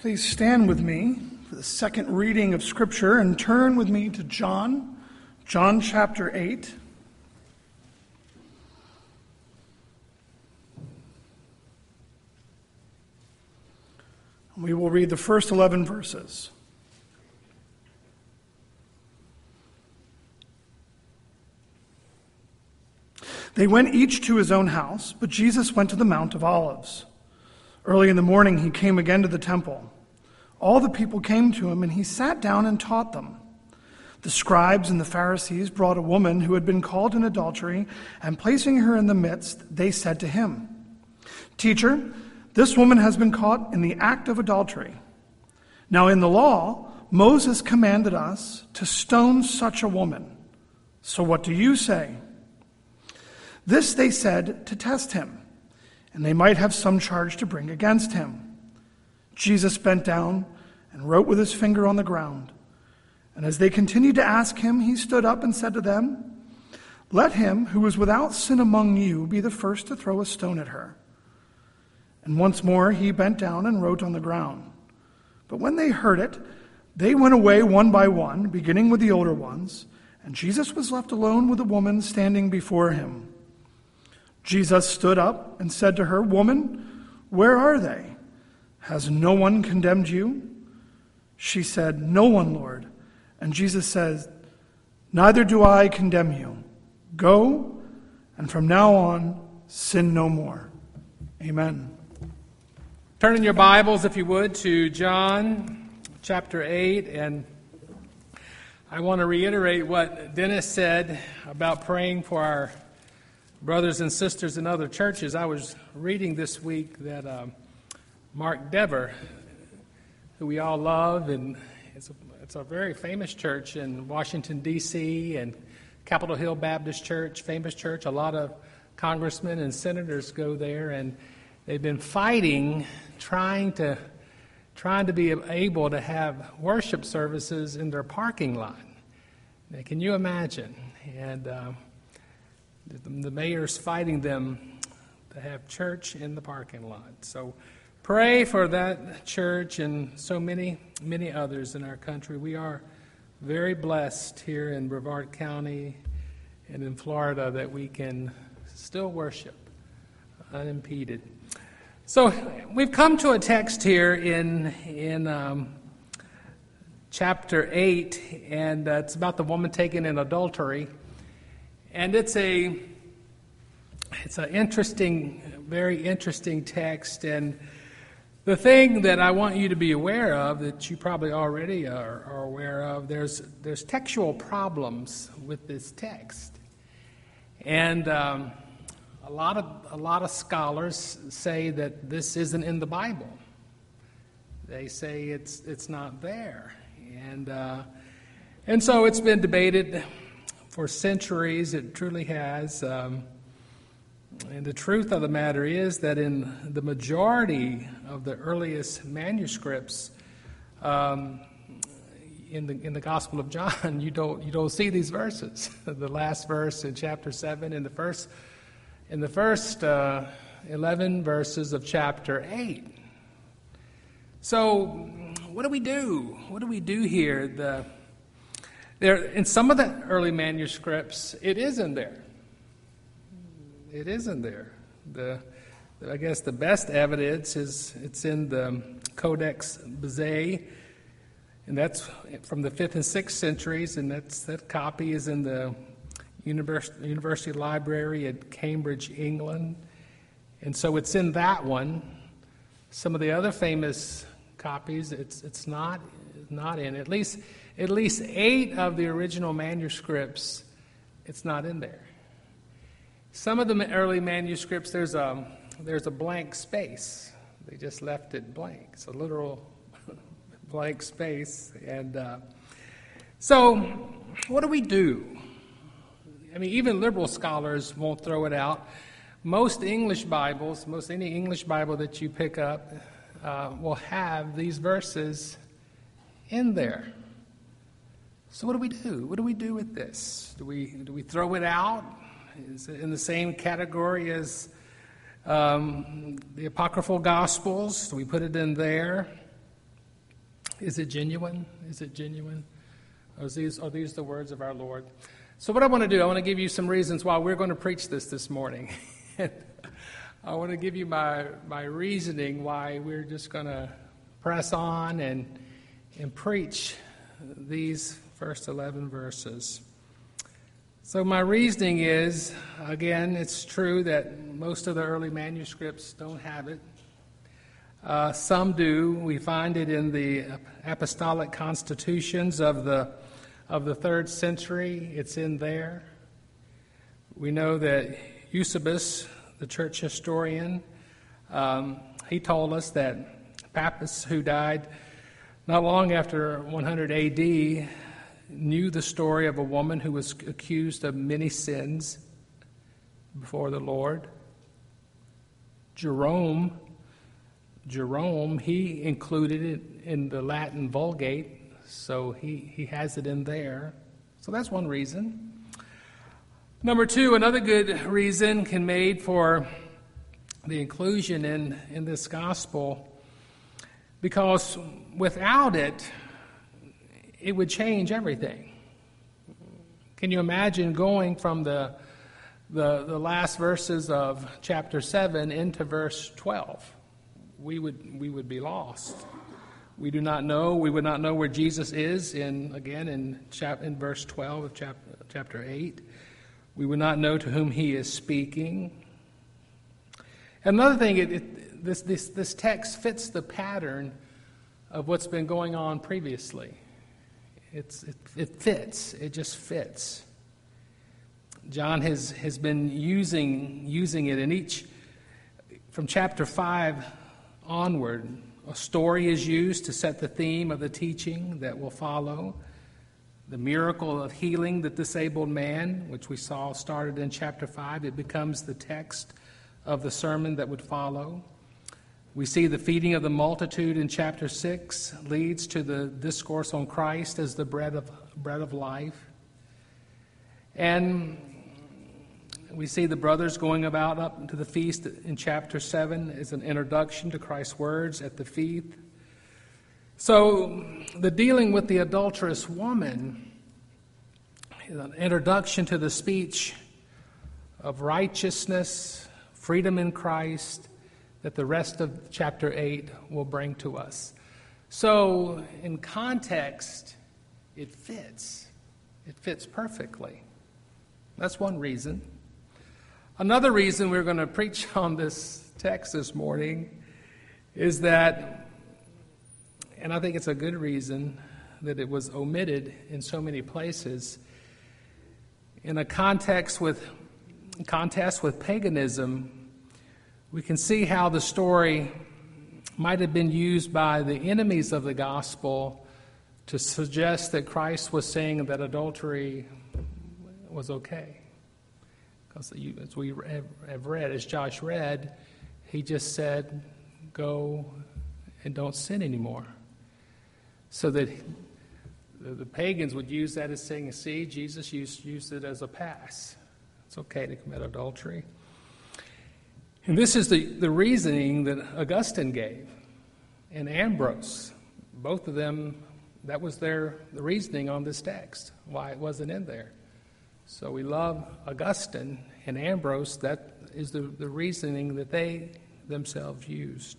Please stand with me for the second reading of Scripture and turn with me to John chapter 8. We will read the first 11 verses. They went each to his own house, but Jesus went to the Mount of Olives. Early in the morning he came again to the temple. All the people came to him, and he sat down and taught them. The scribes and the Pharisees brought a woman who had been caught in adultery, and placing her in the midst, they said to him, "Teacher, this woman has been caught in the act of adultery. Now in the law, Moses commanded us to stone such a woman. So what do you say?" This they said to test him, and they might have some charge to bring against him. Jesus bent down and wrote with his finger on the ground. And as they continued to ask him, he stood up and said to them, "Let him who is without sin among you be the first to throw a stone at her." And once more he bent down and wrote on the ground. But when they heard it, they went away one by one, beginning with the older ones, and Jesus was left alone with the woman standing before him. Jesus stood up and said to her, "Woman, where are they? Has no one condemned you?" She said, "No one, Lord." And Jesus said, "Neither do I condemn you. Go, and from now on, sin no more." Amen. Turn in your Bibles, if you would, to John chapter 8. And I want to reiterate what Dennis said about praying for our brothers and sisters in other churches. I was reading this week that Mark Dever, who we all love, and it's a very famous church in Washington, D.C., and Capitol Hill Baptist Church, famous church. A lot of congressmen and senators go there, and they've been fighting, trying to be able to have worship services in their parking lot. Now, can you imagine? And the mayor's fighting them to have church in the parking lot. So pray for that church and so many, many others in our country. We are very blessed here in Brevard County and in Florida that we can still worship unimpeded. So we've come to a text here in chapter 8, and it's about the woman taken in adultery. And it's an interesting, very interesting text. And the thing that I want you to be aware of, that you probably already are aware of, there's textual problems with this text. And a lot of scholars say that this isn't in the Bible. They say it's not there. And so it's been debated for centuries. It truly has. And the truth of the matter is that in the majority of the earliest manuscripts in the Gospel of John, you don't see these verses. The last verse in chapter 7, in the first 11 verses of chapter 8. So what do we do? What do we do here? In some of the early manuscripts, it is in there. It is in there. I guess the best evidence is it's in the Codex Bezae, and that's from the 5th and 6th centuries, and that copy is in the University Library at Cambridge, England. And so it's in that one. Some of the other famous copies, it's not in. At least 8 of the original manuscripts, it's not in there. Some of the early manuscripts, there's a blank space. They just left it blank. It's a literal blank space. And so what do we do? I mean, even liberal scholars won't throw it out. Most English Bibles, any English Bible that you pick up will have these verses in there. So what do we do? What do we do with this? Do we throw it out? Is it in the same category as the Apocryphal Gospels? Do we put it in there? Is it genuine? Is it genuine? Are these the words of our Lord? So what I want to do, I want to give you some reasons why we're going to preach this morning. I want to give you my reasoning why we're just going to press on and preach these first 11 verses. So my reasoning is, again, it's true that most of the early manuscripts don't have it. Some do. We find it in the apostolic constitutions of the 3rd century. It's in there. We know that Eusebius, the church historian, he told us that Pappus, who died not long after 100 A.D., knew the story of a woman who was accused of many sins before the Lord. Jerome, he included it in the Latin Vulgate, so he has it in there. So that's one reason. Number two, another good reason can made for the inclusion in this gospel, because without it, it would change everything. Can you imagine going from the last verses of chapter 7 into verse 12? We would be lost. We would not know where Jesus is in verse 12 of chapter 8. We would not know to whom he is speaking. Another thing, this text fits the pattern of what's been going on previously. It fits. It just fits. John has been using it in each, from chapter 5 onward. A story is used to set the theme of the teaching that will follow. The miracle of healing the disabled man, which we saw started in chapter 5, it becomes the text of the sermon that would follow. We see the feeding of the multitude in chapter 6 leads to the discourse on Christ as the bread of life. And we see the brothers going about up to the feast in chapter 7 as an introduction to Christ's words at the feast. So the dealing with the adulterous woman is an introduction to the speech of righteousness, freedom in Christ, that the rest of chapter 8 will bring to us. So in context, it fits. It fits perfectly. That's one reason. Another reason we're going to preach on this text this morning is that, and I think it's a good reason, that it was omitted in so many places. In a contest with paganism, we can see how the story might have been used by the enemies of the gospel to suggest that Christ was saying that adultery was okay. Because as we have read, as Josh read, he just said, go and don't sin anymore. So that the pagans would use that as saying, see, Jesus used it as a pass. It's okay to commit adultery. And this is the reasoning that Augustine gave and Ambrose. Both of them, that was the reasoning on this text, why it wasn't in there. So we love Augustine and Ambrose. That is the reasoning that they themselves used.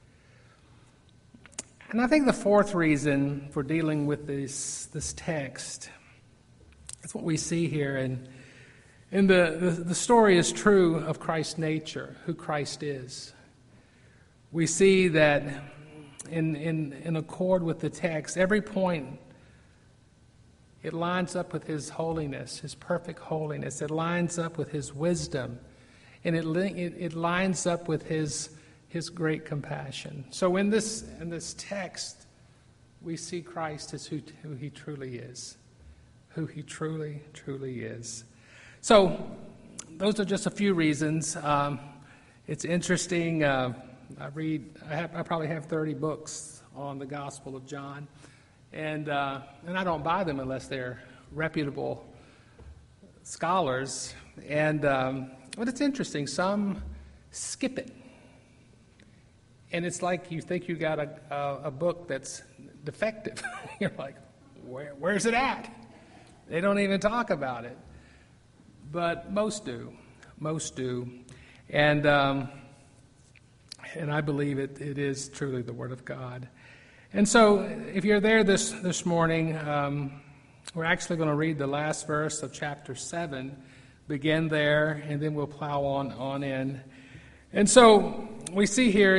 And I think the fourth reason for dealing with this text is what we see here. And the story is true of Christ's nature, who Christ is. We see that in accord with the text, every point, it lines up with his holiness, his perfect holiness. It lines up with his wisdom. And it lines up with his great compassion. So in this text, we see Christ as who he truly is. Who he truly, truly is. So those are just a few reasons. It's interesting. I probably have 30 books on the Gospel of John. And I don't buy them unless they're reputable scholars. But it's interesting. Some skip it. And it's like you think you got a book that's defective. You're like, where's it at? They don't even talk about it. But most do. Most do. And I believe it is truly the Word of God. And so if you're there this morning, we're actually going to read the last verse of chapter 7, begin there, and then we'll plow on in. And so we see here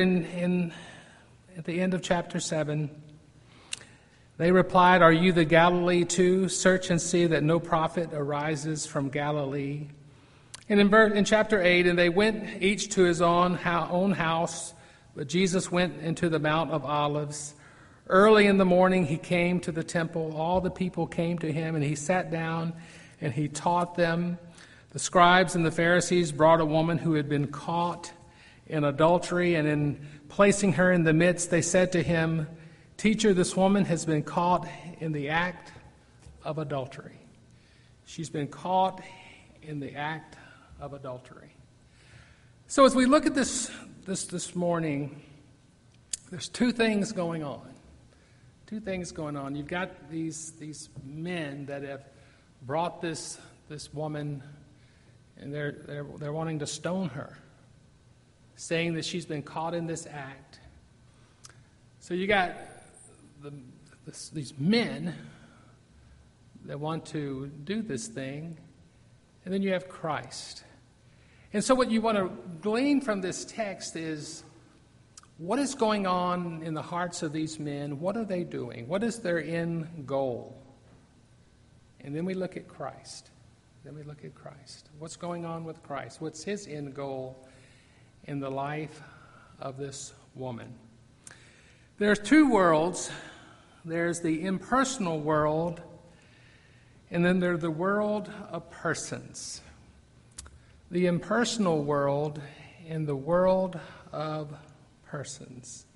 at the end of chapter 7, they replied, "Are you the Galilee too? Search and see that no prophet arises from Galilee." And in chapter 8, and they went each to his own house, but Jesus went into the Mount of Olives. Early in the morning he came to the temple. All the people came to him, and he sat down and he taught them. The scribes and the Pharisees brought a woman who had been caught in adultery, and in placing her in the midst, they said to him, "Teacher, this woman has been caught in the act of adultery." She's been caught in the act of adultery. So as we look at this morning, there's two things going on. Two things going on. You've got these men that have brought this woman, and they're wanting to stone her, saying that she's been caught in this act. So you got these men that want to do this thing, and then you have Christ. And so what you want to glean from this text is, what is going on in the hearts of these men? What are they doing? What is their end goal? And then we look at Christ. What's going on with Christ? What's his end goal in the life of this woman? There's two worlds. There's the impersonal world, and then there's the world of persons. The impersonal world and the world of persons.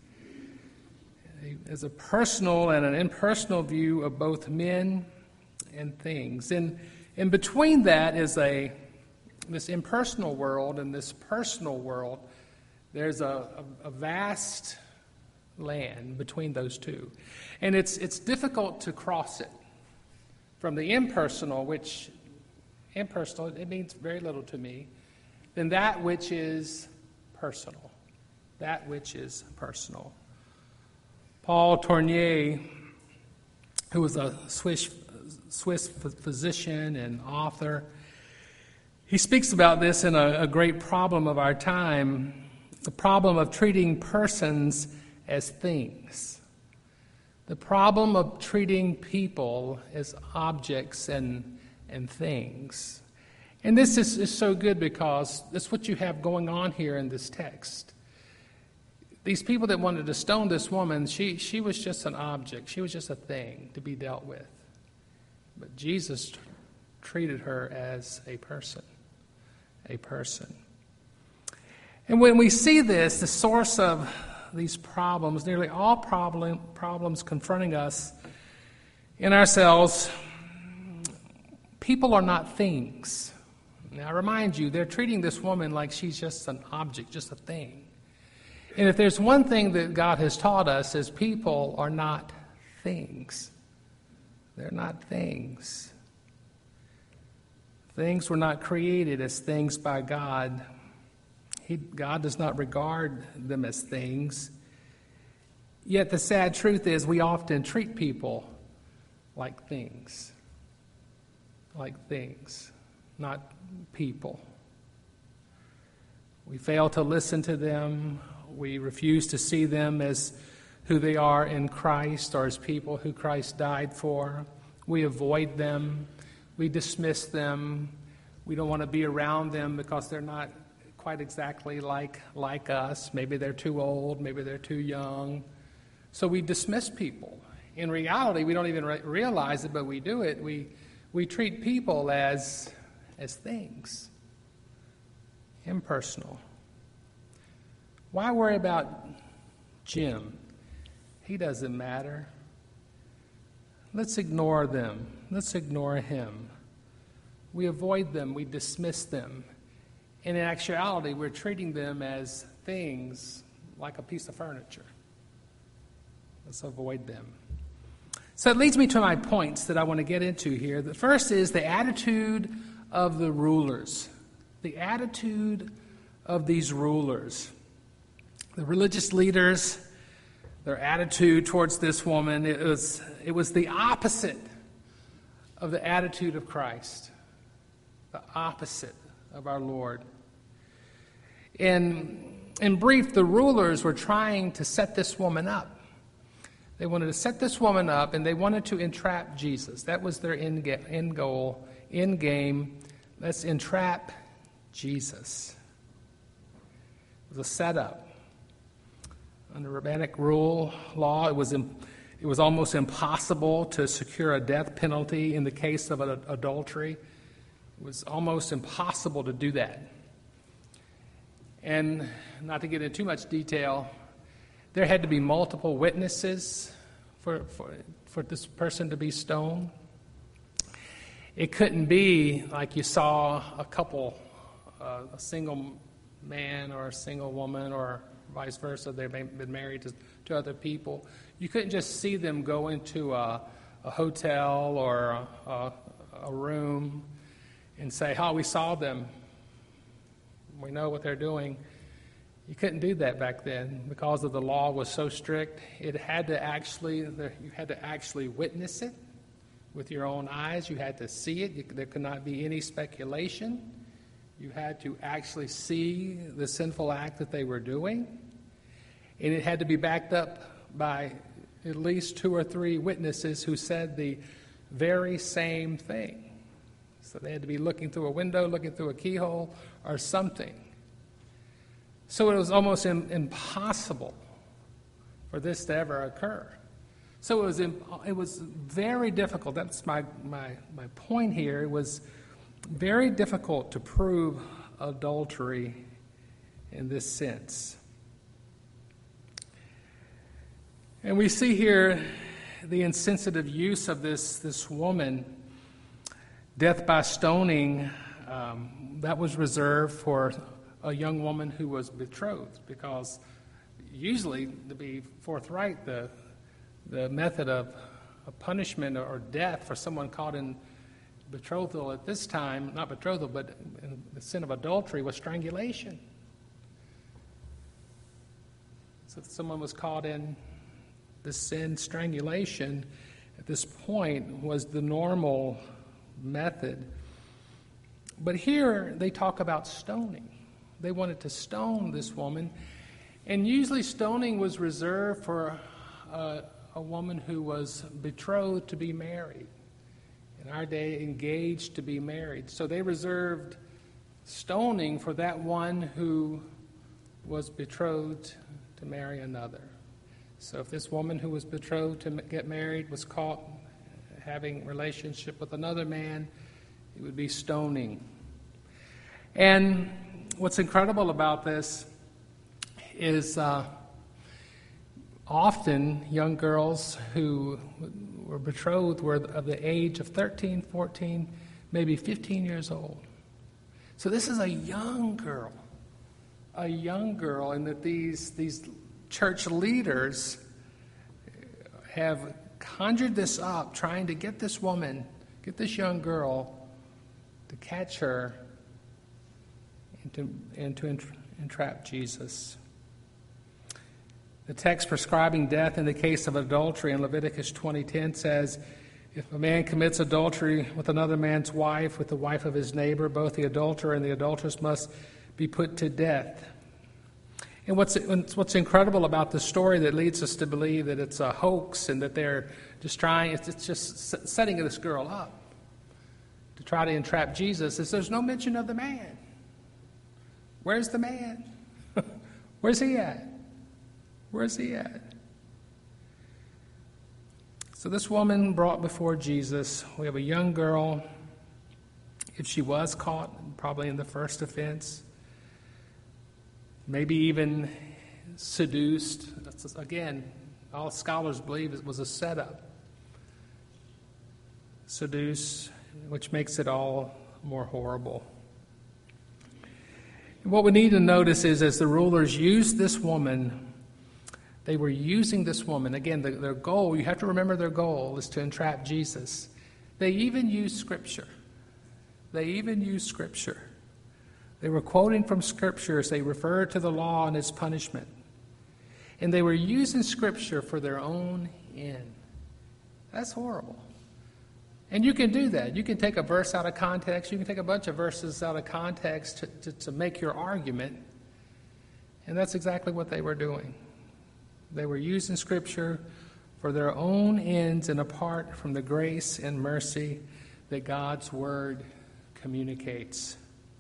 There's a personal and an impersonal view of both men and things. And in between that is this impersonal world and this personal world. There's a vast land between those two. And it's difficult to cross it. From the impersonal, which impersonal, it means very little to me, than that which is personal. That which is personal. Paul Tournier, who was a Swiss physician and author, he speaks about this in a great problem of our time, the problem of treating persons as things. The problem of treating people as objects and things. And this is so good because that's what you have going on here in this text. These people that wanted to stone this woman, she was just an object. She was just a thing to be dealt with. But Jesus treated her as a person. A person. And when we see this, the source of these problems, nearly all problems confronting us in ourselves, people are not things. Now, I remind you, they're treating this woman like she's just an object, just a thing. And if there's one thing that God has taught us, is people are not things. They're not things. Things were not created as things by God. God does not regard them as things. Yet the sad truth is we often treat people like things. Like things, not people. We fail to listen to them. We refuse to see them as who they are in Christ or as people who Christ died for. We avoid them. We dismiss them. We don't want to be around them because they're not quite exactly like us. Maybe they're too old. Maybe they're too young. So we dismiss people. In reality, we don't even realize it, but we do it. We treat people as things. Impersonal. Why worry about Jim? He doesn't matter. Let's ignore them. Let's ignore him. We avoid them. We dismiss them. And in actuality, we're treating them as things like a piece of furniture. Let's avoid them. So it leads me to my points that I want to get into here. The first is the attitude of the rulers. The attitude of these rulers. The religious leaders, their attitude towards this woman, it was the opposite of the attitude of Christ. The opposite of our Lord. In brief, the rulers were trying to set this woman up. They wanted to set this woman up, and they wanted to entrap Jesus. That was their end goal, end game. Let's entrap Jesus. It was a setup. Under rabbinic law, it was almost impossible to secure a death penalty in the case of an adultery. It was almost impossible to do that. And not to get into too much detail, there had to be multiple witnesses for this person to be stoned. It couldn't be like you saw a couple, a single man or a single woman or vice versa. They've been married to other people. You couldn't just see them go into a hotel or a room and say, "Oh, we saw them. We know what they're doing." You couldn't do that back then because of the law was so strict. You had to actually witness it with your own eyes. You had to see it. There could not be any speculation. You had to actually see the sinful act that they were doing. And it had to be backed up by at least 2 or 3 witnesses who said the very same thing. So they had to be looking through a window, looking through a keyhole, or something. So it was almost impossible for this to ever occur. So it was very difficult. That's my point here. It was very difficult to prove adultery in this sense. And we see here the insensitive use of this woman. Death by stoning, that was reserved for a young woman who was betrothed, because usually, to be forthright, the method of punishment or death for someone caught in betrothal at this time, not betrothal, but in the sin of adultery, was strangulation. So if someone was caught in the sin, strangulation, at this point was the normal method. But here they talk about stoning. They wanted to stone this woman, and usually stoning was reserved for a woman who was betrothed to be married. In our day, engaged to be married. So they reserved stoning for that one who was betrothed to marry another. So if this woman who was betrothed to get married was caught having relationship with another man, it would be stoning. And what's incredible about this is often young girls who were betrothed were of the age of 13, 14, maybe 15 years old. So this is a young girl, and that these church leaders have conjured this up, trying to get this woman, get this young girl, to catch her and to entrap Jesus. The text prescribing death in the case of adultery in Leviticus 20:10 says, "If a man commits adultery with another man's wife, with the wife of his neighbor, both the adulterer and the adulteress must be put to death." And what's incredible about this story that leads us to believe that it's a hoax and that they're just trying, it's just setting this girl up to try to entrap Jesus, is there's no mention of the man. Where's the man? Where's he at? Where's he at? So this woman brought before Jesus, we have a young girl. If she was caught, probably in the first offense, maybe even seduced. Again, all scholars believe it was a setup. Seduce, which makes it all more horrible. And what we need to notice is as the rulers used this woman, They were using this woman. Again, their goal, you have to remember their goal, is to entrap Jesus. They even used Scripture. They were quoting from Scripture as they referred to the law and its punishment. And they were using Scripture for their own end. That's horrible. And you can do that. You can take a verse out of context. You can take a bunch of verses out of context to make your argument. And that's exactly what they were doing. They were using Scripture for their own ends and apart from the grace and mercy that God's Word communicates.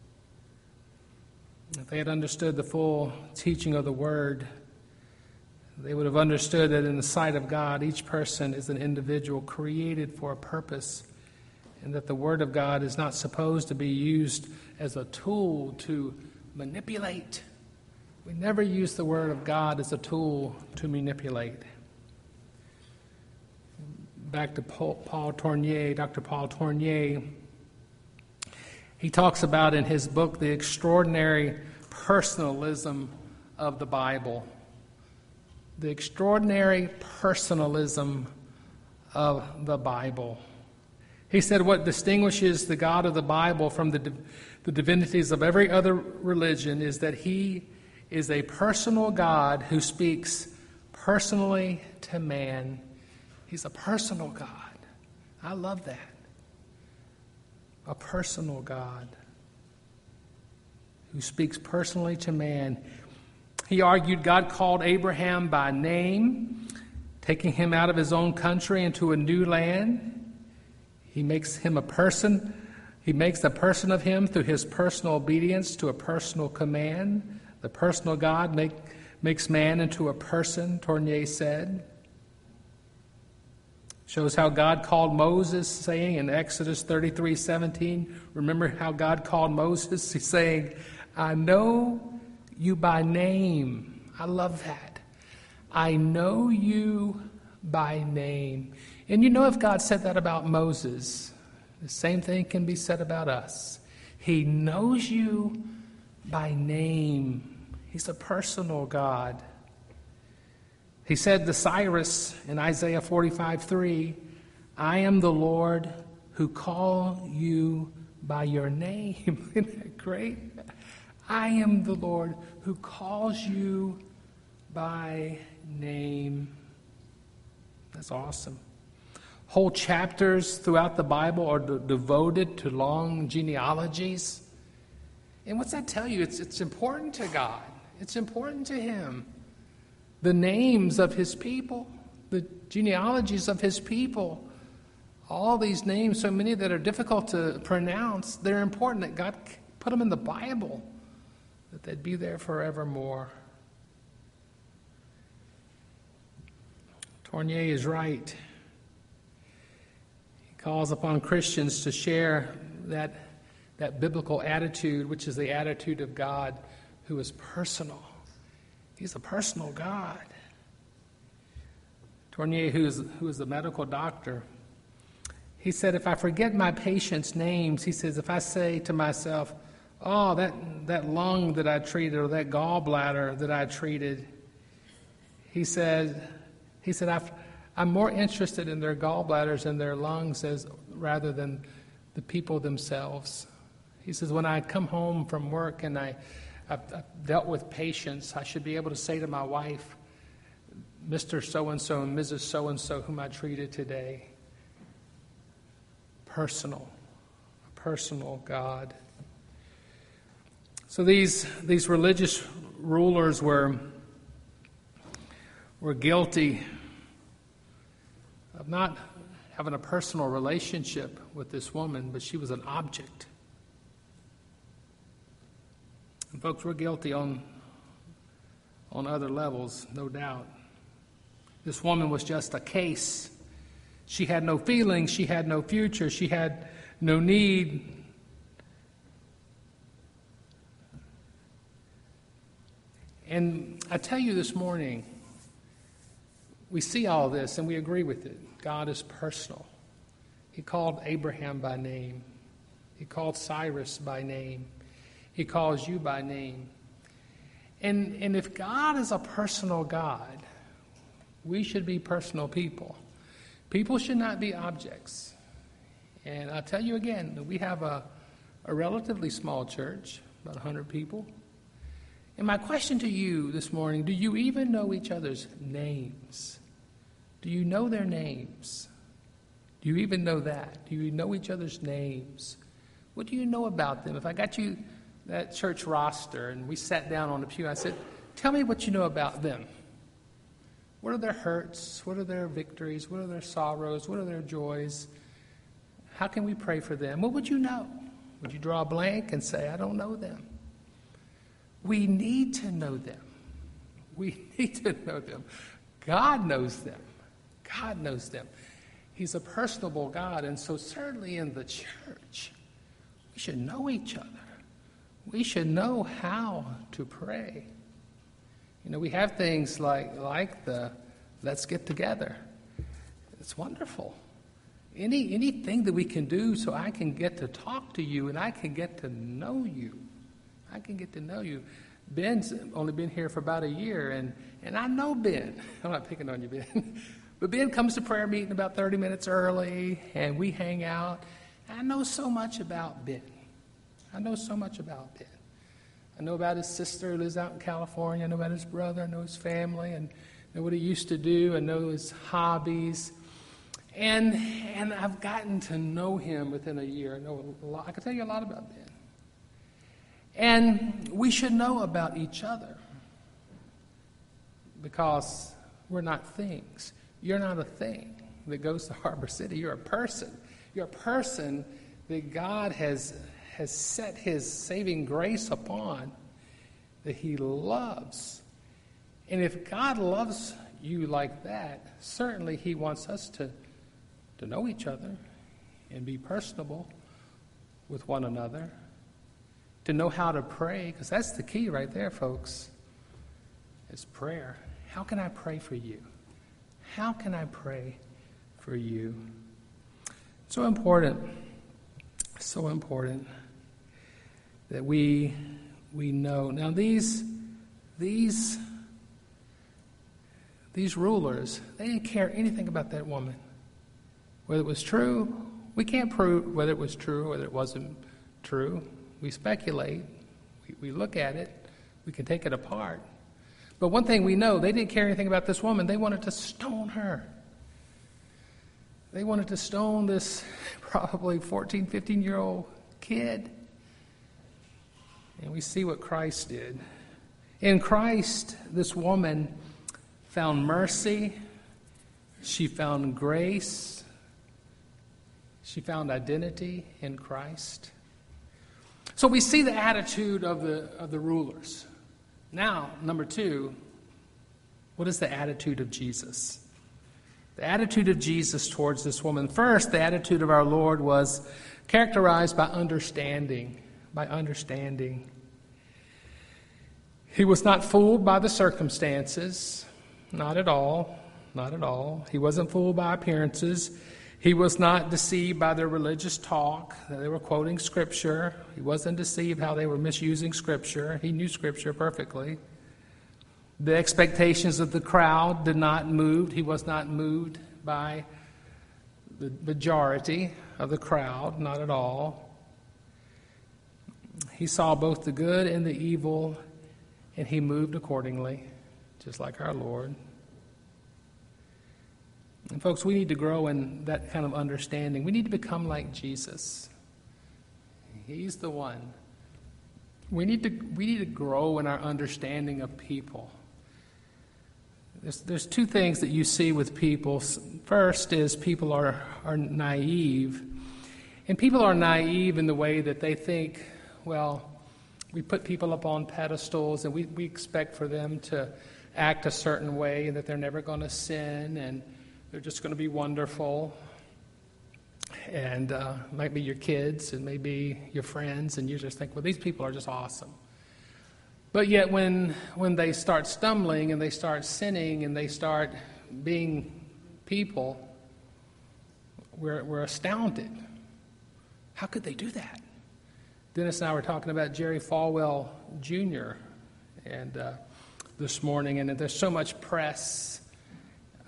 If they had understood the full teaching of the Word, they would have understood that in the sight of God, each person is an individual created for a purpose, and that the Word of God is not supposed to be used as a tool to manipulate. We never use the Word of God as a tool to manipulate. Back to Paul Tournier, Dr. Paul Tournier, he talks about in his book the extraordinary personalism of the Bible. The extraordinary personalism of the Bible. He said what distinguishes the God of the Bible from the divinities of every other religion is that he is a personal God who speaks personally to man. He's a personal God. I love that. A personal God who speaks personally to man. He argued God called Abraham by name, taking him out of his own country into a new land. He makes him a person. He makes a person of him through his personal obedience to a personal command. The personal God makes man into a person, Tournier said. Shows how God called Moses, saying in Exodus 33:17, remember how God called Moses? He's saying, I know you by name. I love that. I know you by name. And you know, if God said that about Moses, the same thing can be said about us. He knows you by name. He's a personal God. He said to Cyrus in Isaiah 45:3, I am the Lord who call you by your name. Isn't that great? I am the Lord who calls you by name. That's awesome. Whole chapters throughout the Bible are devoted to long genealogies. And what's that tell you? It's important to God. It's important to Him. The names of His people, the genealogies of His people, all these names, so many that are difficult to pronounce, they're important that God put them in the Bible, that they'd be there forevermore. Tournier is right. He calls upon Christians to share that biblical attitude, which is the attitude of God who is personal. He's a personal God. Tournier, who is a medical doctor, he said, if I forget my patients' names, he says, if I say to myself, oh, that lung that I treated or that gallbladder that I treated, he said, I'm more interested in their gallbladders and their lungs rather than the people themselves. He says, when I come home from work and I've dealt with patients, I should be able to say to my wife, Mr. So-and-so and Mrs. So-and-so whom I treated today. A personal God. So these religious rulers were guilty of not having a personal relationship with this woman, but she was an object. And folks, we're guilty on other levels, no doubt. This woman was just a case. She had no feelings. She had no future. She had no need. And I tell you this morning, we see all this and we agree with it. God is personal. He called Abraham by name. He called Cyrus by name. He calls you by name. And if God is a personal God, We should be personal people. People should not be objects. And I'll tell you again, that we have a relatively small church, about 100 people. And my question to you this morning, do you even know each other's names? Do you know their names? Do you even know that? Do you know each other's names? What do you know about them? If I got you that church roster and we sat down on the pew, I said, tell me what you know about them. What are their hurts? What are their victories? What are their sorrows? What are their joys? How can we pray for them? What would you know? Would you draw a blank and say, I don't know them? We need to know them. We need to know them. God knows them. God knows them. He's a personable God, and so certainly in the church, we should know each other. We should know how to pray. You know, we have things like the let's get together. It's wonderful. Anything that we can do so I can get to talk to you and I can get to know you. I can get to know you. Ben's only been here for about a year, and I know Ben. I'm not picking on you, Ben. But Ben comes to prayer meeting about 30 minutes early, and we hang out. I know so much about Ben. I know so much about Ben. I know about his sister who lives out in California. I know about his brother. I know his family, and know what he used to do. I know his hobbies. And I've gotten to know him within a year. I know a lot. I can tell you a lot about Ben. And we should know about each other because we're not things. You're not a thing that goes to Harbor City. You're a person. You're a person that God has set his saving grace upon, that he loves. And if God loves you like that, certainly he wants us to know each other and be personable with one another, to know how to pray, because that's the key right there, folks, is prayer. How can I pray for you? How can I pray for you? So important that we know. Now these rulers, they didn't care anything about that woman. Whether it was true, we can't prove whether it was true or whether it wasn't true. We speculate, we look at it, we can take it apart. But one thing we know, they didn't care anything about this woman. They wanted to stone her. They wanted to stone this probably 14, 15-year-old kid. And we see what Christ did. In Christ, this woman found mercy. She found grace. She found identity in Christ. So we see the attitude of the rulers. Now, number two, what is the attitude of Jesus? The attitude of Jesus towards this woman. First, the attitude of our Lord was characterized by understanding. He was not fooled by the circumstances. Not at all. Not at all. He wasn't fooled by appearances. He was not deceived by their religious talk. They were quoting Scripture. He wasn't deceived how they were misusing Scripture. He knew Scripture perfectly. The expectations of the crowd did not move. He was not moved by the majority of the crowd, not at all. He saw both the good and the evil, and he moved accordingly, just like our Lord. And folks, we need to grow in that kind of understanding. We need to become like Jesus. He's the one. We need to grow in our understanding of people. There's two things that you see with people. First is people are naive. And people are naive in the way that they think, well, we put people up on pedestals and we expect for them to act a certain way and that they're never going to sin and they're just going to be wonderful. And might be your kids and maybe your friends, and you just think, well, these people are just awesome. But yet when they start stumbling and they start sinning and they start being people, we're astounded. How could they do that? Dennis and I were talking about Jerry Falwell Jr. and this morning, and there's so much press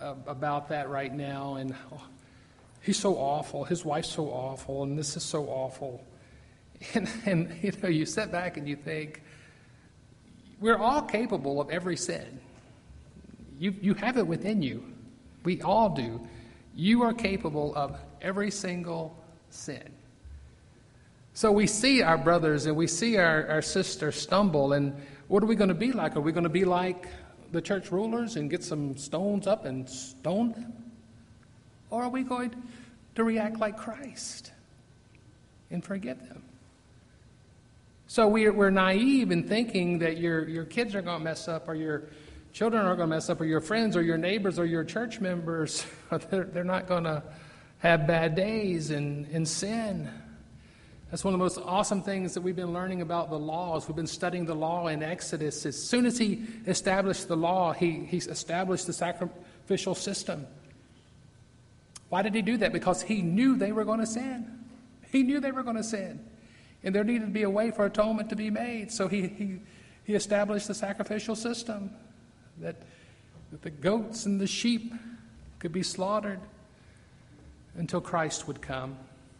about that right now, and he's so awful, his wife's so awful, and this is so awful. And you sit back and you think, we're all capable of every sin. You have it within you. We all do. You are capable of every single sin. So we see our brothers and we see our sisters stumble, and what are we going to be like? Are we going to be like the church rulers and get some stones up and stone them? Or are we going to react like Christ and forgive them? So we're naive in thinking that your kids are going to mess up, or your children are going to mess up, or your friends or your neighbors or your church members, they're not going to have bad days and sin. That's one of the most awesome things that we've been learning about the laws. We've been studying the law in Exodus. As soon as he established the law, he established the sacrificial system. Why did he do that? Because he knew they were going to sin. He knew they were going to sin. And there needed to be a way for atonement to be made. So he established the sacrificial system, that the goats and the sheep could be slaughtered until Christ would come.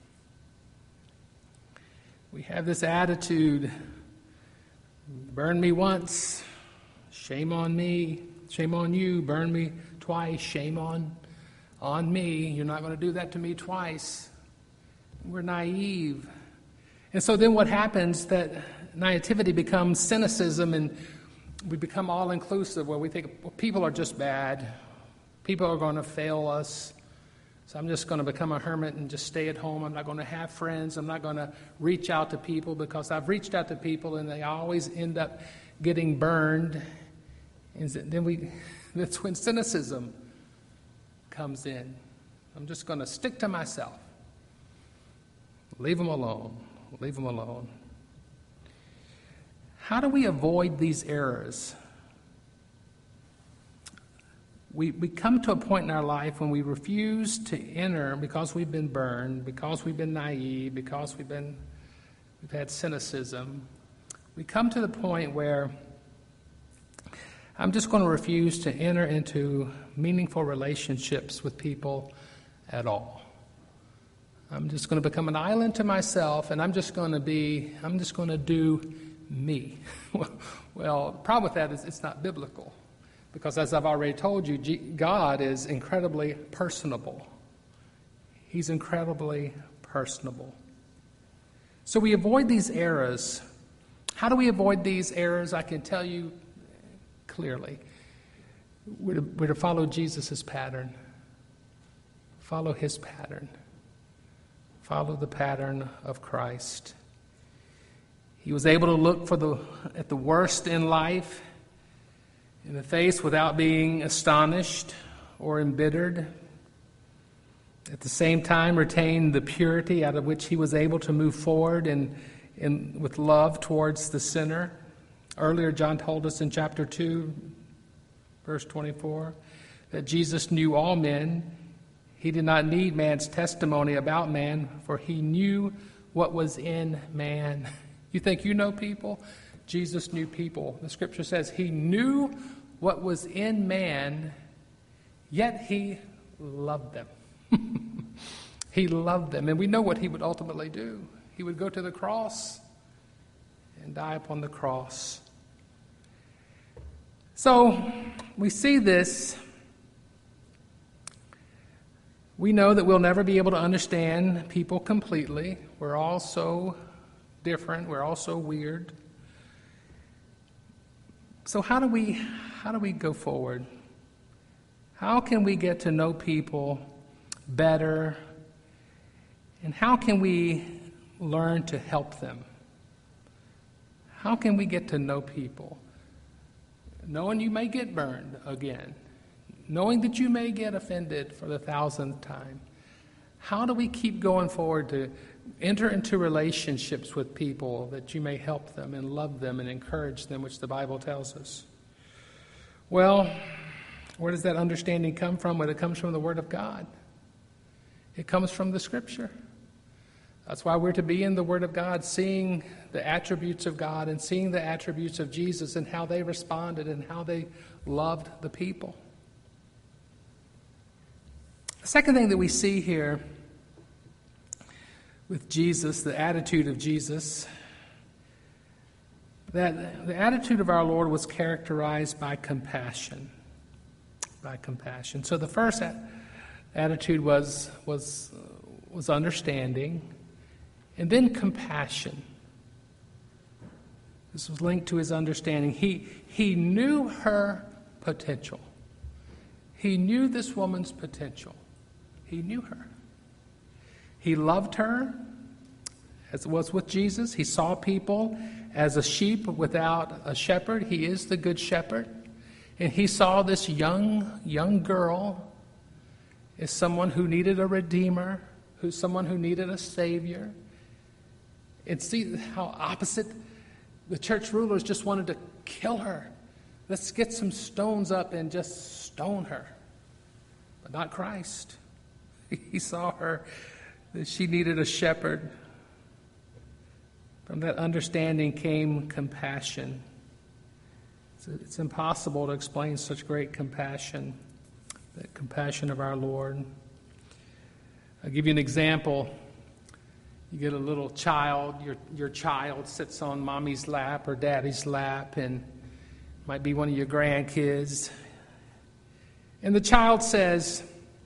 We have this attitude, burn me once, shame on me, shame on you, burn me twice, shame on me. You're not going to do that to me twice. We're naive. And so then what happens, that naivety becomes cynicism, and we become all-inclusive, where we think, well, people are just bad. People are going to fail us. So I'm just going to become a hermit and just stay at home. I'm not going to have friends. I'm not going to reach out to people, because I've reached out to people and they always end up getting burned. And then that's when cynicism comes in. I'm just going to stick to myself. Leave them alone. Leave them alone. How do we avoid these errors? We come to a point in our life when we refuse to enter because we've been burned, because we've been naive, because we've had cynicism. We come to the point where I'm just going to refuse to enter into meaningful relationships with people at all. I'm just going to become an island to myself, and I'm just going to do me. Well, the problem with that is it's not biblical. Because as I've already told you, God is incredibly personable. He's incredibly personable. So we avoid these errors. How do we avoid these errors? I can tell you clearly. We're to follow Jesus' pattern. Follow his pattern. Follow the pattern of Christ. He was able to look at the worst in life in the face without being astonished or embittered. At the same time, retain the purity out of which he was able to move forward and with love towards the sinner. Earlier, John told us in chapter 2, verse 24, that Jesus knew all men. He did not need man's testimony about man, for he knew what was in man. You think you know people? Jesus knew people. The scripture says he knew what was in man, yet he loved them. He loved them. And we know what he would ultimately do. He would go to the cross and die upon the cross. So we see this. We know that we'll never be able to understand people completely. We're all so different. We're all so weird. So how do we go forward? How can we get to know people better? And how can we learn to help them? How can we get to know people? Knowing you may get burned again. Knowing that you may get offended for the 1,000th time. How do we keep going forward to enter into relationships with people that you may help them and love them and encourage them, which the Bible tells us? Well, where does that understanding come from? Well, it comes from the Word of God. It comes from the Scripture. That's why we're to be in the Word of God, seeing the attributes of God and seeing the attributes of Jesus and how they responded and how they loved the people. The second thing that we see here with Jesus, the attitude of Jesus, that the attitude of our Lord was characterized by compassion. By compassion. So the first attitude was understanding, and then compassion. This was linked to his understanding. He knew her potential. He knew this woman's potential. He knew her. He loved her, as it was with Jesus. He saw people as a sheep without a shepherd. He is the good shepherd. And he saw this young girl as someone who needed a redeemer, someone who needed a savior. And see how opposite the church rulers just wanted to kill her. Let's get some stones up and just stone her. But not Christ. He saw her, that she needed a shepherd. From that understanding came compassion. It's impossible to explain such great compassion, the compassion of our Lord. I'll give you an example. You get a little child, your child sits on mommy's lap or daddy's lap, and it might be one of your grandkids. And the child says,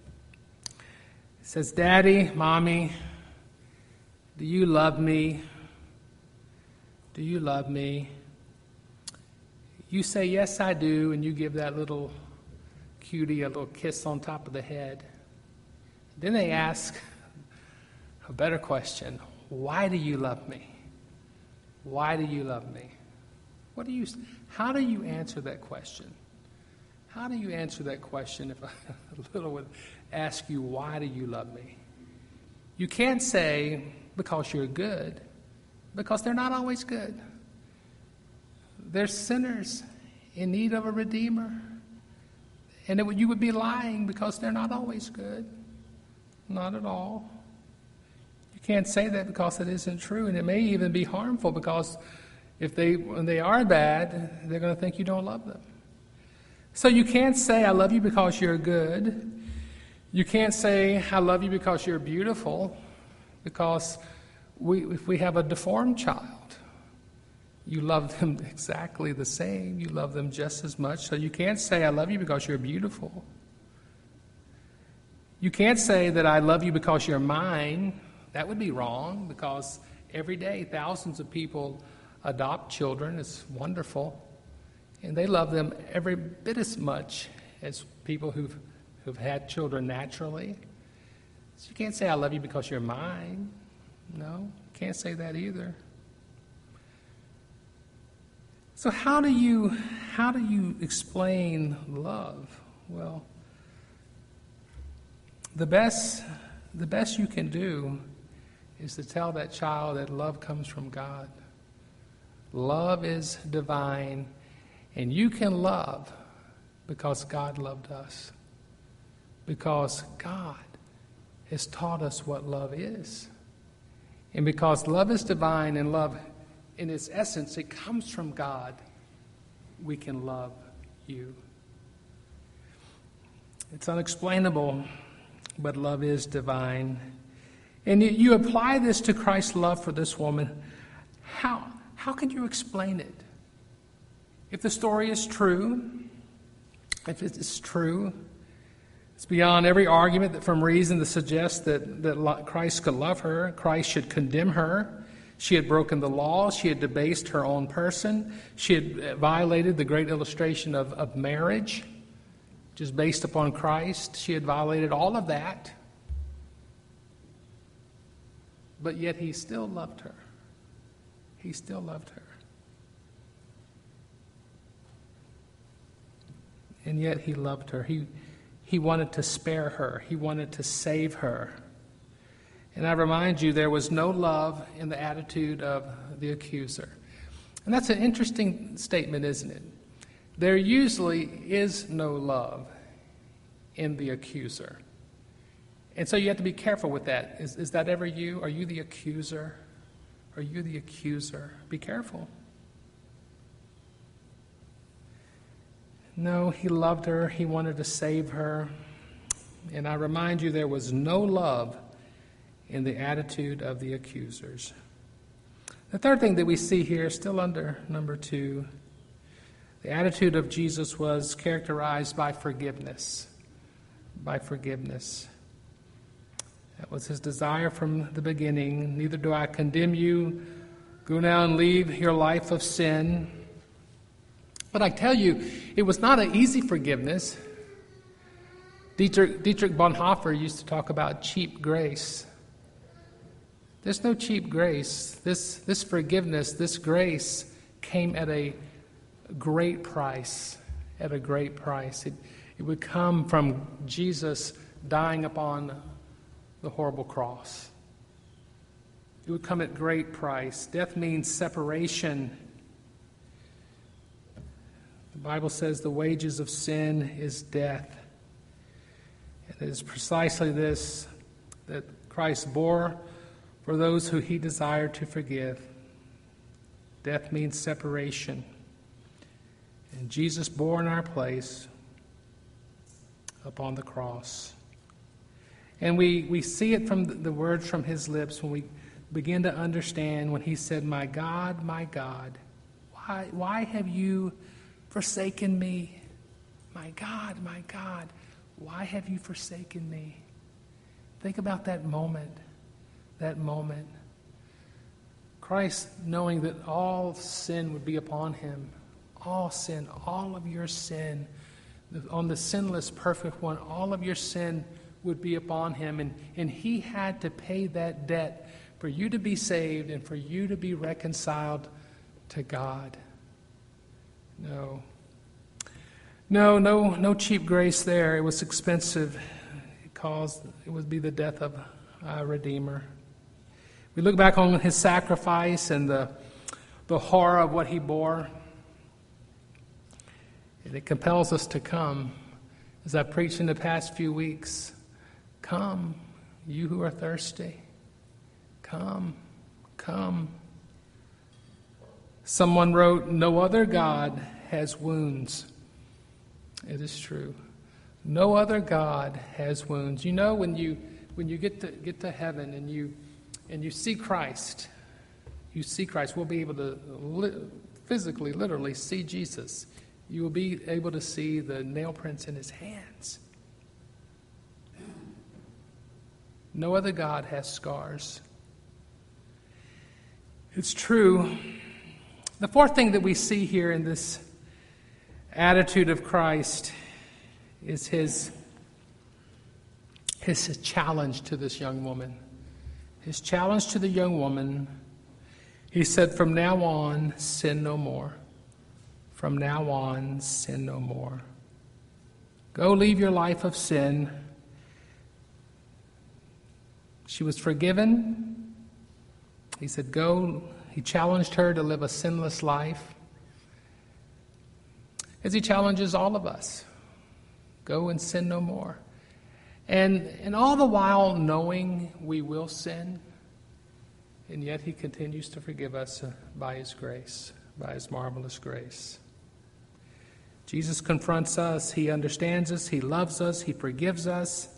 Daddy, Mommy, do you love me? Do you love me? You say, yes, I do, and you give that little cutie a little kiss on top of the head. Then they ask a better question. Why do you love me? Why do you love me? How do you answer that question? How do you answer that question if a little would ask you, why do you love me? You can't say, because you're good, because they're not always good. They're sinners in need of a redeemer. And you would be lying because they're not always good. Not at all. You can't say that because it isn't true, and it may even be harmful because when they are bad, they're going to think you don't love them. So you can't say, I love you because you're good. You can't say, I love you because you're beautiful, because if we have a deformed child, you love them exactly the same. You love them just as much. So you can't say, I love you because you're beautiful. You can't say that I love you because you're mine. That would be wrong, because every day thousands of people adopt children. It's wonderful. And they love them every bit as much as people who've had children naturally. So you can't say, I love you because you're mine. No, can't say that either. So how do you explain love? Well, the best you can do is to tell that child that love comes from God. Love is divine, and you can love because God loved us. Because God has taught us what love is. And because love is divine and love, in its essence, it comes from God, we can love you. It's unexplainable, but love is divine. And you apply this to Christ's love for this woman. How can you explain it? If the story is true, if it is true, it's beyond every argument from reason to suggest that Christ could love her. Christ should condemn her. She had broken the law. She had debased her own person. She had violated the great illustration of marriage, which is based upon Christ. She had violated all of that. But yet he still loved her. He still loved her. And yet he loved her. He wanted to spare her. He wanted to save her. And I remind you, there was no love in the attitude of the accuser. And that's an interesting statement, isn't it? There usually is no love in the accuser. And so you have to be careful with that. Is that ever you? Are you the accuser? Are you the accuser? Be careful. No, he loved her. He wanted to save her. And I remind you, there was no love in the attitude of the accusers. The third thing that we see here, still under number 2, the attitude of Jesus was characterized by forgiveness. By forgiveness. That was his desire from the beginning. Neither do I condemn you. Go now and leave your life of sin. But I tell you, it was not an easy forgiveness. Dietrich Bonhoeffer used to talk about cheap grace. There's no cheap grace. This forgiveness, this grace came at a great price. At a great price. It would come from Jesus dying upon the horrible cross. It would come at great price. Death means separation. The Bible says the wages of sin is death. It is precisely this that Christ bore for those who he desired to forgive. Death means separation. And Jesus bore in our place upon the cross. And we see it from the words from his lips when we begin to understand when he said, my God, why have you forsaken me? My God, why have you forsaken me? Think about that moment. Christ, knowing that all sin would be upon him, all sin, all of your sin, on the sinless, perfect one, all of your sin would be upon him. And he had to pay that debt for you to be saved and for you to be reconciled to God. No cheap grace there. It was expensive. It would be the death of a Redeemer. We look back on his sacrifice and the horror of what he bore. And it compels us to come. As I preached in the past few weeks, come, you who are thirsty. Come. Someone wrote, no other God has wounds. It is true. No other God has wounds. You know, when you get to heaven and you see Christ, we'll be able to physically, literally see Jesus. You will be able to see the nail prints in his hands. No other God has scars. It's true. The fourth thing that we see here in this attitude of Christ is his challenge to this young woman. His challenge to the young woman, he said, from now on, sin no more. From now on, sin no more. Go leave your life of sin. She was forgiven. He said, go. He challenged her to live a sinless life, as he challenges all of us. Go and sin no more. And all the while knowing we will sin, and yet he continues to forgive us by his grace, by his marvelous grace. Jesus confronts us. He understands us. He loves us. He forgives us.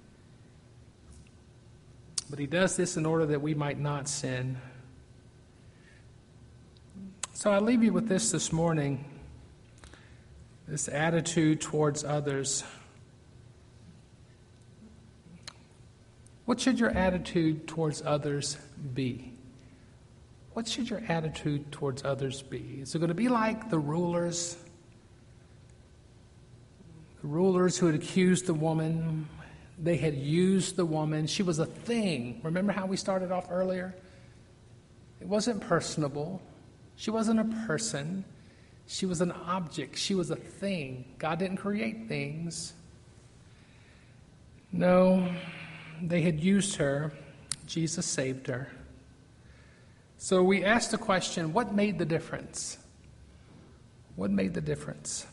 But he does this in order that we might not sin. So I leave you with this morning, this attitude towards others. What should your attitude towards others be? What should your attitude towards others be? Is it going to be like the rulers? The rulers who had accused the woman, they had used the woman. She was a thing. Remember how we started off earlier? It wasn't personable. She wasn't a person. She was an object. She was a thing. God didn't create things. No, they had used her. Jesus saved her. So we asked the question, what made the difference? What made the difference?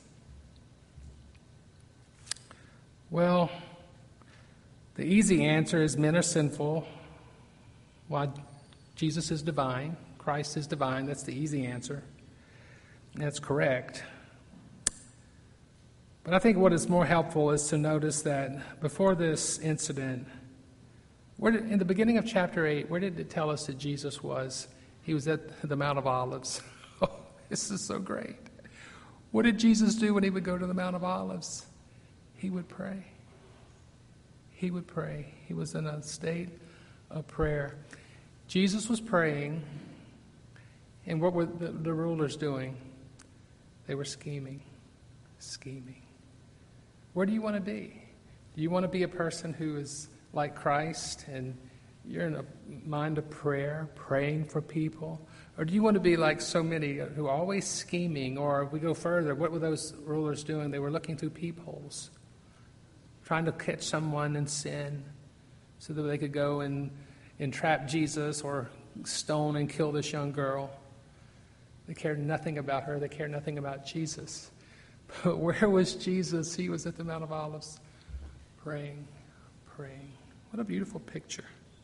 Well, the easy answer is men are sinful, while Jesus is divine. Christ is divine. That's the easy answer. That's correct. But I think what is more helpful is to notice that before this incident, in the beginning of chapter 8, where did it tell us that Jesus was? He was at the Mount of Olives. Oh, this is so great. What did Jesus do when he would go to the Mount of Olives? He would pray. He would pray. He was in a state of prayer. Jesus was praying, and what were the rulers doing? They were scheming. Where do you want to be? Do you want to be a person who is like Christ and you're in a mind of prayer, praying for people? Or do you want to be like so many who are always scheming? Or if we go further, what were those rulers doing? They were looking through peepholes, trying to catch someone in sin so that they could go and entrap Jesus or stone and kill this young girl. They cared nothing about her. They cared nothing about Jesus. But where was Jesus? He was at the Mount of Olives praying. What a beautiful picture.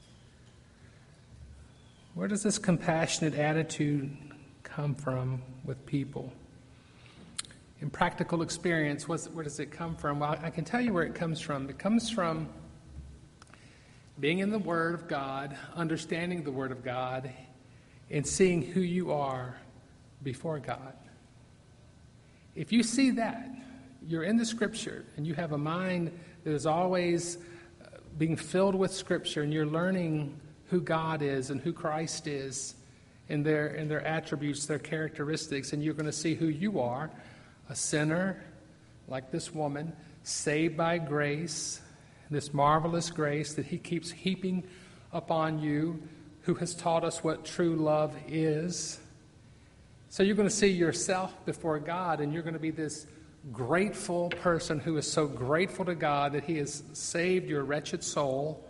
Where does this compassionate attitude come from with people? In practical experience, where does it come from? Well, I can tell you where it comes from. It comes from being in the Word of God, understanding the Word of God, and seeing who you are before God. If you see that, you're in the Scripture, and you have a mind that is always being filled with Scripture, and you're learning who God is and who Christ is, and their attributes, their characteristics, and you're going to see who you are, a sinner like this woman, saved by grace, this marvelous grace that he keeps heaping upon you, who has taught us what true love is. So you're going to see yourself before God, and you're going to be this grateful person who is so grateful to God that he has saved your wretched soul,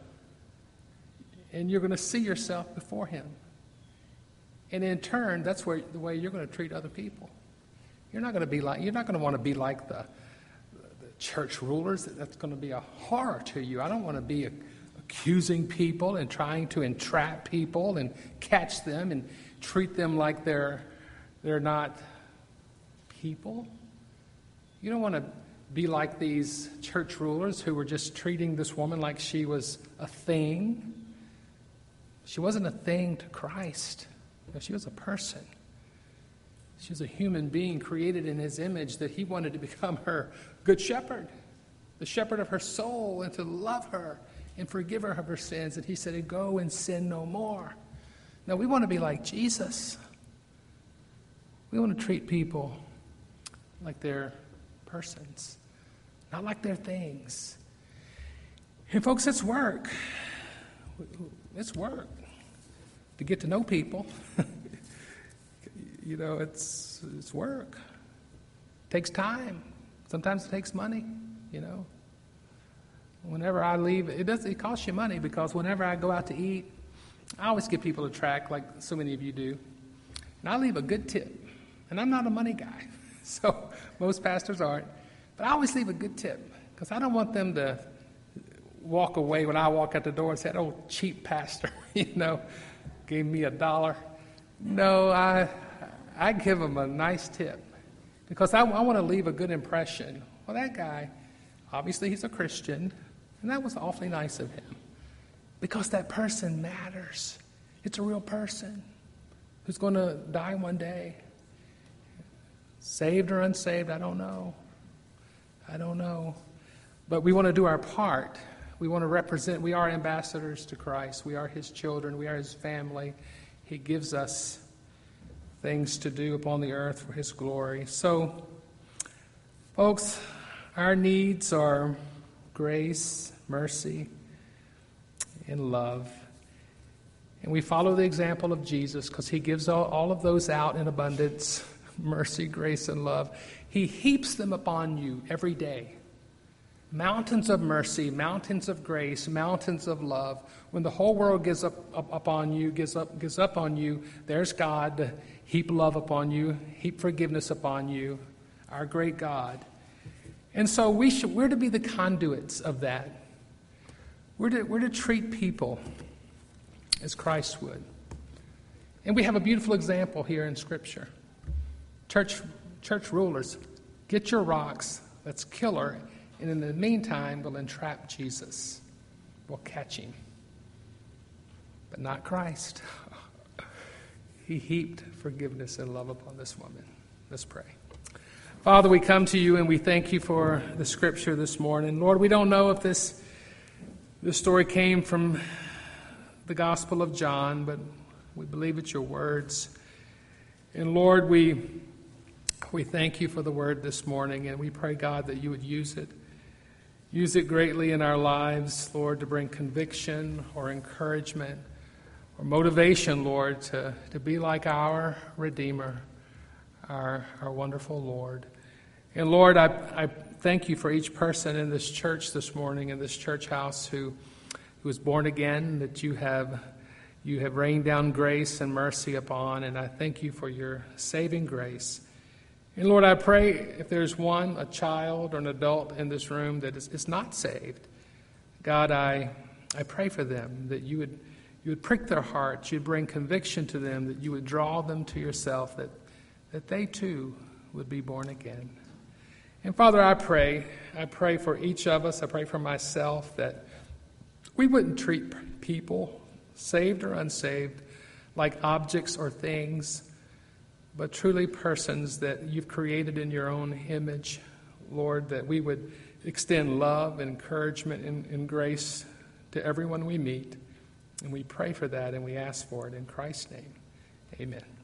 and you're going to see yourself before him. And in turn, that's the way you're going to treat other people. You're not going to want to be like the church rulers. That's going to be a horror to you. I don't want to be accusing people and trying to entrap people and catch them and treat them like they're not people. You don't want to be like these church rulers who were just treating this woman like she was a thing. She wasn't a thing to Christ. No, she was a person. She was a human being created in his image that he wanted to become her good shepherd, the shepherd of her soul, and to love her and forgive her of her sins. And he said, go and sin no more. Now, we want to be like Jesus. We want to treat people like they're persons, not like they're things. And folks, it's work. It's work to get to know people. You know, it's work. It takes time. Sometimes it takes money, you know. Whenever I leave, it costs you money, because whenever I go out to eat, I always give people a tract like so many of you do. And I leave a good tip. And I'm not a money guy, so most pastors aren't. But I always leave a good tip, because I don't want them to walk away when I walk out the door and say, oh, cheap pastor, you know, gave me $1. No, I give them a nice tip, because I want to leave a good impression. Well, that guy, obviously he's a Christian, and that was awfully nice of him, because that person matters. It's a real person who's going to die one day. Saved or unsaved, I don't know. But we want to do our part. We want to represent. We are ambassadors to Christ. We are his children. We are his family. He gives us things to do upon the earth for his glory. So, folks, our needs are grace, mercy, and love. And we follow the example of Jesus, because he gives all of those out in abundance. Mercy, grace, and love. He heaps them upon you every day. Mountains of mercy, mountains of grace, mountains of love. When the whole world gives up on you, there's God to heap love upon you, heap forgiveness upon you, our great God. And so we're to be the conduits of that. We're to treat people as Christ would. And we have a beautiful example here in Scripture. Church rulers, get your rocks, Let's kill her. And in the meantime, we'll entrap Jesus. We'll catch him. But not Christ. He heaped forgiveness and love upon this woman. Let's pray. Father, we come to you and we thank you for the scripture this morning. Lord, we don't know if this story came from the Gospel of John, but we believe it's your words. And Lord, we thank you for the word this morning, and we pray, God, that you would use it greatly in our lives, Lord, to bring conviction or encouragement or motivation, Lord, to be like our Redeemer, our wonderful Lord. And Lord, I thank you for each person in this church this morning, in this church house, who was born again, that you have rained down grace and mercy upon, and I thank you for your saving grace. And Lord, I pray if there's a child or an adult in this room that is not saved, God, I pray for them, that you would prick their hearts, you'd bring conviction to them, that you would draw them to yourself, that they too would be born again. And Father, I pray for each of us, I pray for myself, that we wouldn't treat people, saved or unsaved, like objects or things, but truly persons that you've created in your own image, Lord, that we would extend love, encouragement, and grace to everyone we meet. And we pray for that and we ask for it in Christ's name. Amen.